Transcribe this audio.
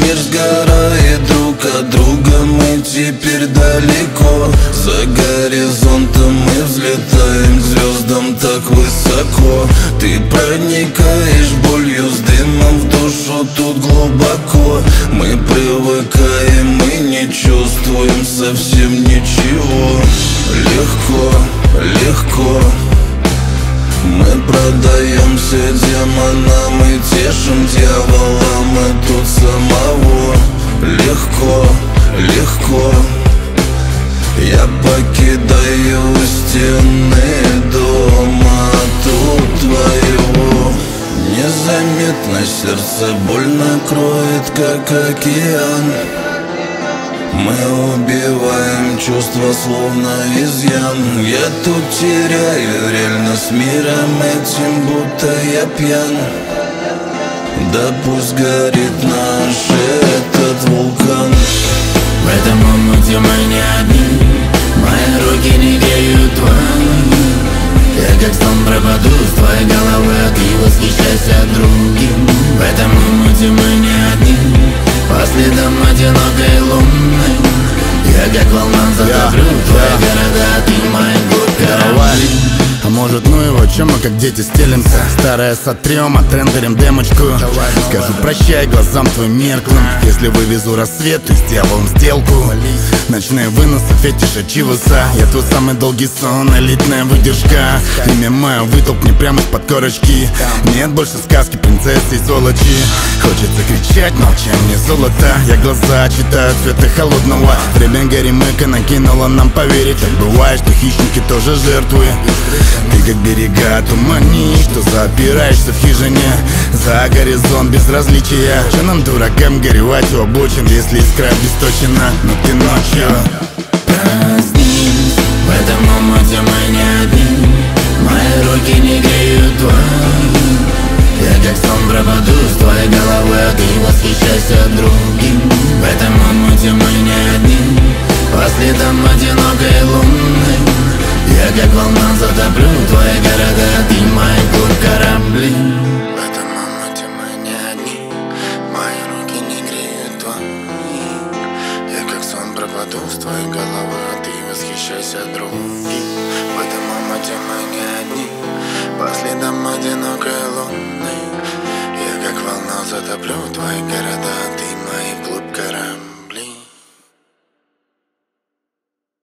Мир сгорает друг от друга, мы теперь далеко. За горизонтом мы взлетаем к звездам так высоко. Ты проникаешь болью с дымом в душу тут глубоко. Мы привыкаем и не чувствуем совсем ничего. Легко, легко мы продаемся демонам и тешим дьявола мы тут самого. Легко, легко я покидаю стены дома тут твоего. Незаметно сердце больно кроет, как океан. Мы убиваем чувства, словно изъян. Я тут теряю реальность миром этим, будто я пьян. Да пусть горит наш этот вулкан. В этом омуте мы не одни, мои руки не греют твои. Я как сон пропаду с твоей головы, а ты восхищайся другим. В этом омуте мы не одни, по следам одинокой луны. Я как волна затоплю твои города, а ты мои губ корабли. А может ну его, чем мы как дети стелимся? Старое сотрем, отрендерим демочку. Скажу прощай глазам твоим мерклым, если вывезу рассвет, то с дьяволом сделку. Ночные выносы, фетиша чивуса. Я твой самый долгий сон, элитная выдержка. Имя мое вытолкни прямо из-под корочки. Нет больше сказки принцессы и сволочи. Хочется кричать, молчание золото. Я глаза читаю цвета холодного. Время горемыка накинула нам поверить. Так бывает, что хищники тоже жертвы. Ты как берега тумани, что запираешься в хижине. За горизонт безразличия. Че нам, дуракам, горевать у обочин, если искра обесточена? Но ты ночью проснись, в этом омуте мы не одни, мои руки не греют твои. Я как сон пропаду с твоей головы, а ты восхищайся другим. В этом омуте мы не одни, по следам одинокой луны. Я как волна затоплю твои города, а ты мои губ корабли. В этом омуте мы не одни, мои руки не греют твои. Я как сон пропаду с твоей головы, а ты восхищайся другим. В этом омуте мы не одни, по следам одинокой луны. Я как волна затоплю твои города,